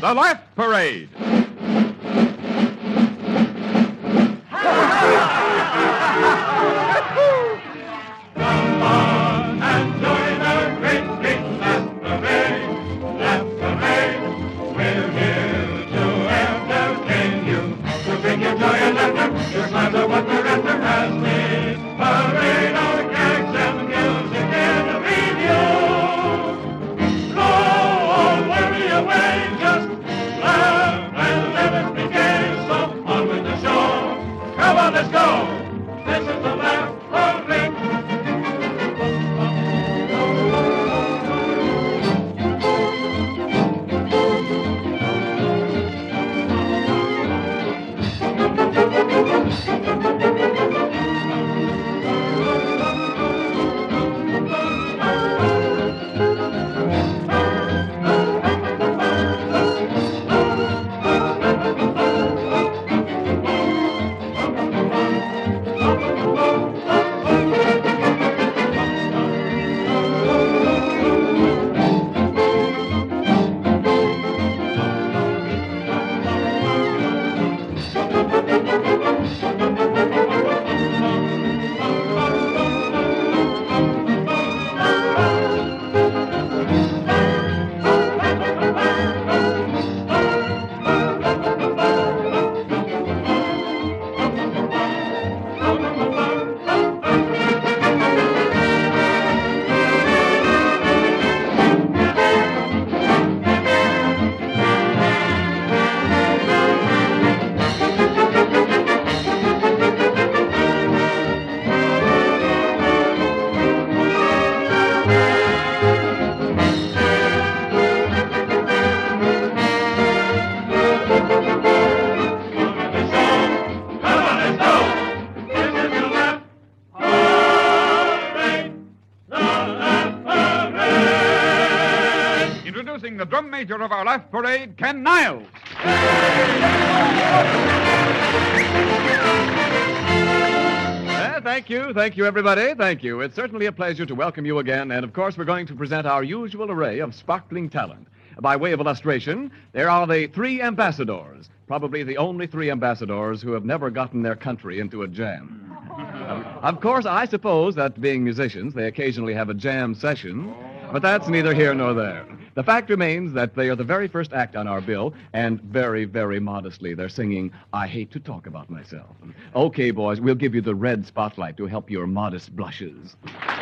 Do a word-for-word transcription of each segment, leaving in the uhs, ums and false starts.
The Laugh Parade. The drum major of our Laugh Parade, Ken Niles. Uh, thank you, thank you, everybody, thank you. It's certainly a pleasure to welcome you again, and of course we're going to present our usual array of sparkling talent. By way of illustration, there are the three ambassadors, probably the only three ambassadors who have never gotten their country into a jam. Of course, I suppose that being musicians, they occasionally have a jam session, but that's neither here nor there. The fact remains that they are the very first act on our bill, and very, very modestly, they're singing, I Hate to Talk About Myself. Okay, boys, we'll give you the red spotlight to help your modest blushes.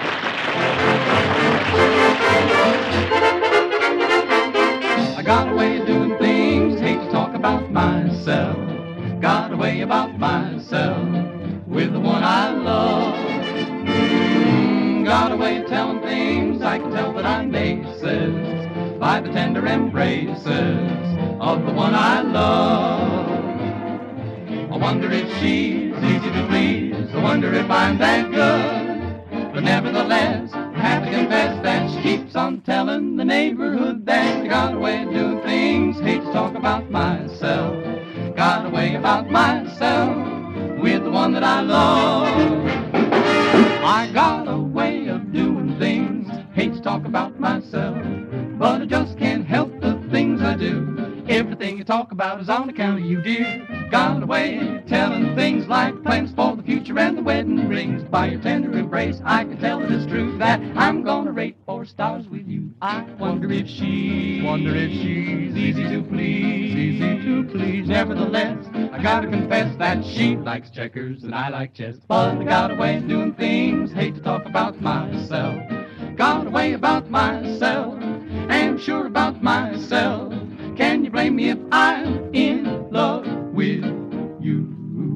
I got a way of doing things, hate to talk about myself. Got a way about myself with the one I love. Mm, got a way of telling things, I can tell that I'm bases by the tender embraces of the one I love. I wonder if she's easy to please, I wonder if I'm that good. But nevertheless, I have to confess that she keeps on telling the neighborhood that I got a way of doing things, hate to talk about myself. Got a way about myself with the one that I love. I got a way of doing things, hate to talk about myself, but I just can't help the things I do. Everything you talk about is on account of you, dear. Got a way of telling things like plans for the future and the wedding rings. By your tender embrace, I can tell it is true that I'm gonna rate four stars with you. I wonder if she, wonder if she's easy to please, easy to please. Nevertheless, I gotta confess that she likes checkers and I like chess. But I got a way of doing things, hate to talk about myself. Got a way about myself, am sure about myself. Can you blame me if I'm in love with you?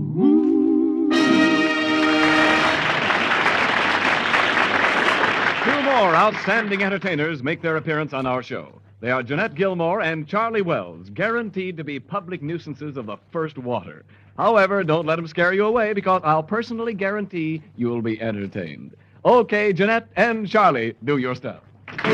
Two more outstanding entertainers make their appearance on our show. They are Jeanette Gilmore and Charlie Wells, guaranteed to be public nuisances of the first water. However, don't let them scare you away, because I'll personally guarantee you'll be entertained. Okay, Jeanette and Charlie, do your stuff.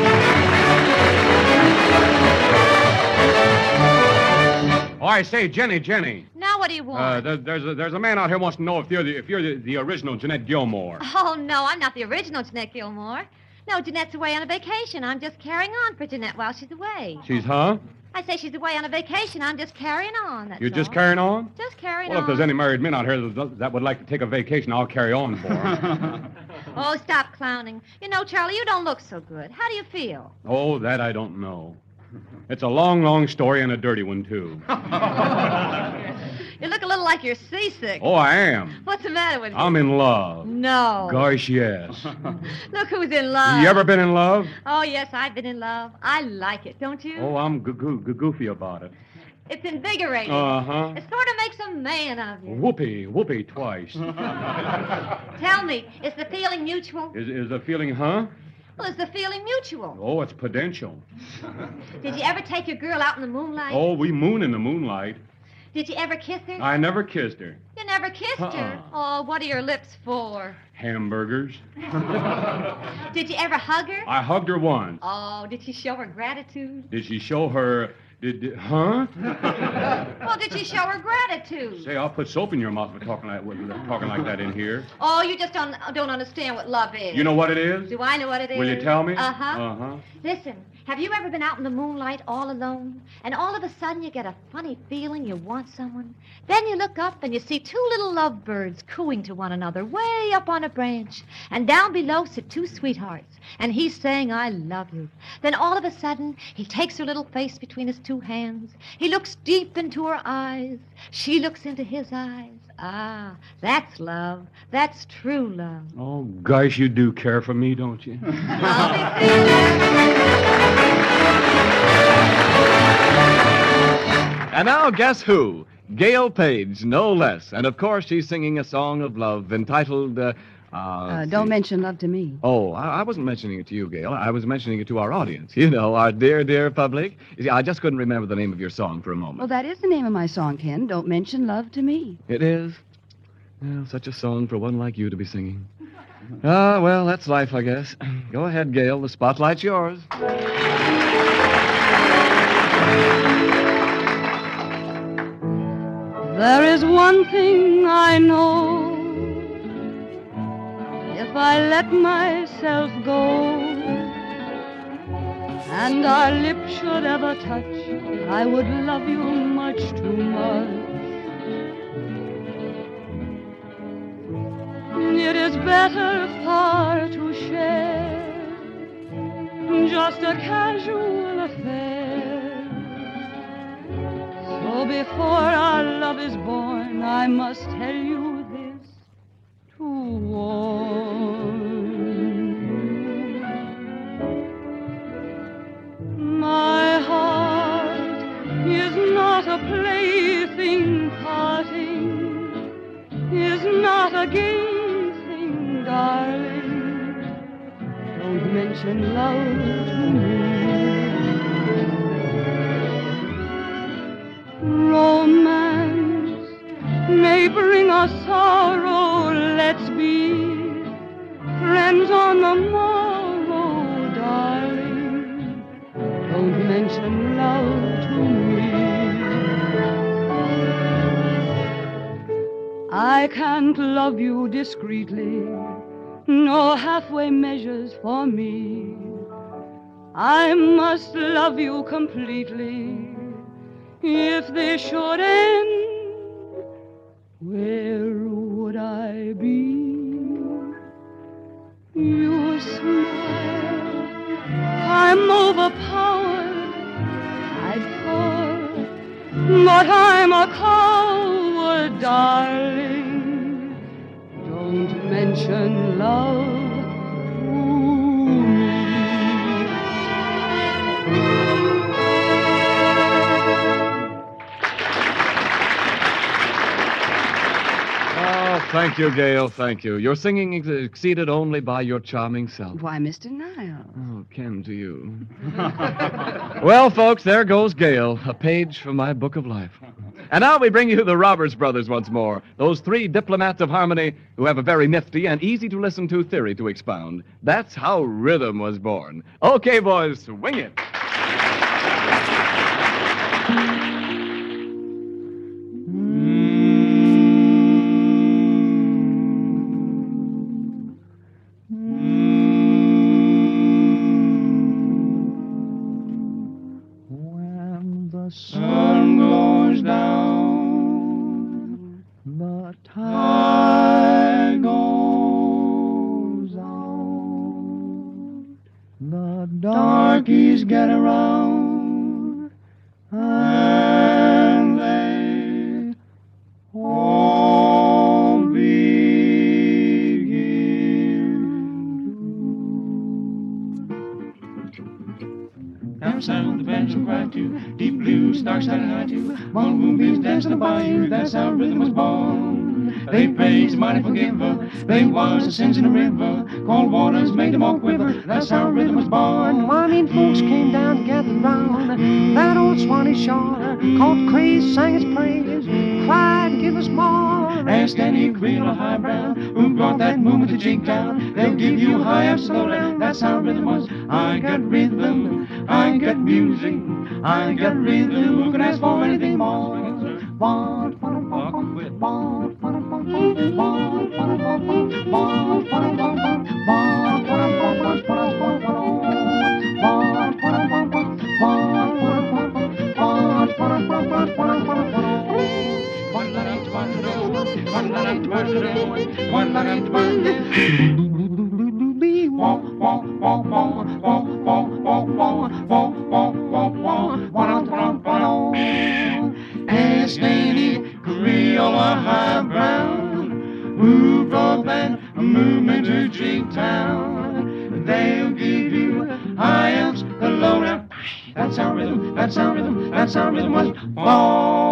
Oh, I say, Jenny, Jenny. Now what do you want? Uh, there, there's, a, there's a man out here wants to know if you're the, if you're the, the original Jeanette Gilmore. Oh, no, I'm not the original Jeanette Gilmore. No, Jeanette's away on a vacation. I'm just carrying on for Jeanette while she's away. She's huh? I say she's away on a vacation. I'm just carrying on. That's You're just all. carrying on? Just carrying Well, on. if there's any married men out here that, that would like to take a vacation, I'll carry on for 'em. Oh, stop clowning. You know, Charlie, you don't look so good. How do you feel? Oh, that I don't know. It's a long, long story and a dirty one, too. You look a little like you're seasick. Oh, I am. What's the matter with you? I'm in love. No. Gosh, yes. Look who's in love. You ever been in love? Oh, yes, I've been in love. I like it, don't you? Oh, I'm goo- goo- goo- goofy about it. It's invigorating. Uh-huh. It sort of makes a man of you. Whoopee, whoopee twice. Tell me, is the feeling mutual? Is, is the feeling, huh? Well, is the feeling mutual? Oh, it's potential. Did you ever take your girl out in the moonlight? Oh, we moon in the moonlight. Did you ever kiss her? I never kissed her. You never kissed her? Uh-uh. Oh, what are your lips for? Hamburgers. Did you ever hug her? I hugged her once. Oh, did she show her gratitude? Did she show her... Did, did huh? Well, did she show her gratitude? Say, I'll put soap in your mouth for talking like, with- talking like that in here. Oh, you just don't, don't understand what love is. You know what it is? Do I know what it is? Will you tell me? Uh-huh. Uh-huh. Listen, have you ever been out in the moonlight all alone, and all of a sudden you get a funny feeling you want someone? Then you look up and you see two little lovebirds cooing to one another way up on a branch, and down below sit two sweethearts, and he's saying, I love you. Then all of a sudden, he takes her little face between his two hands. He looks deep into her eyes. She looks into his eyes. Ah, that's love. That's true love. Oh, gosh, you do care for me, don't you? I'll be seeing And now, guess who? Gail Page, no less. And of course, she's singing a song of love entitled. Uh, uh, Uh, let's don't see. mention love to me. Oh, I, I wasn't mentioning it to you, Gail. I was mentioning it to our audience. You know, our dear, dear public. You see, I just couldn't remember the name of your song for a moment. Well, that is the name of my song, Ken. Don't mention love to me. It is? Well, such a song for one like you to be singing. Ah, well, that's life, I guess. Go ahead, Gail. The spotlight's yours. There is one thing I know. If I let myself go and our lips should ever touch, I would love you much too much. It is better far to share just a casual affair. So before our love is born, I must tell you this to warn you. My heart is not a plaything parting, is not a gay thing, darling. Don't mention love to me. Romance may bring us sorrow. Let's be friends on the morrow, darling. Don't mention love to me. I can't love you discreetly. No halfway measures for me. I must love you completely. If this should end, where would I be? You smile, I'm overpowered, I'd fall, but I'm a coward, darling. Don't mention love to me. Oh, thank you, Gail. Thank you. Your singing is exceeded only by your charming self. Why, Mister Niles? Oh, Ken, to you. Well, folks, there goes Gail, a page from my book of life. And now we bring you the Roberts brothers once more, those three diplomats of harmony who have a very nifty and easy-to-listen-to theory to expound. That's how rhythm was born. Okay, boys, swing it. darkies get around, and they all begin. Down south the bands will cry too, deep blue stars shining high too, one moonbeams dancing the bayou, that's how rhythm was born. They praise the mighty forgiver, they wash the sins in the river, cold waters made them all quiver, that's how rhythm was born. Winding folks came down together round that old Swanee shore, called craze, sang its praise, cried, give us more. Ask any Creole or highbrow who brought that movement to Jigtown, they'll give you high up, slow down, that's how rhythm was. I got rhythm, I got music, I got rhythm, who can ask for anything more? Ask any Creole or highbrow who brought that movement to Jigtown, they'll give you high ups, the low down. That's how rhythm, that's how rhythm, that's how rhythm was born.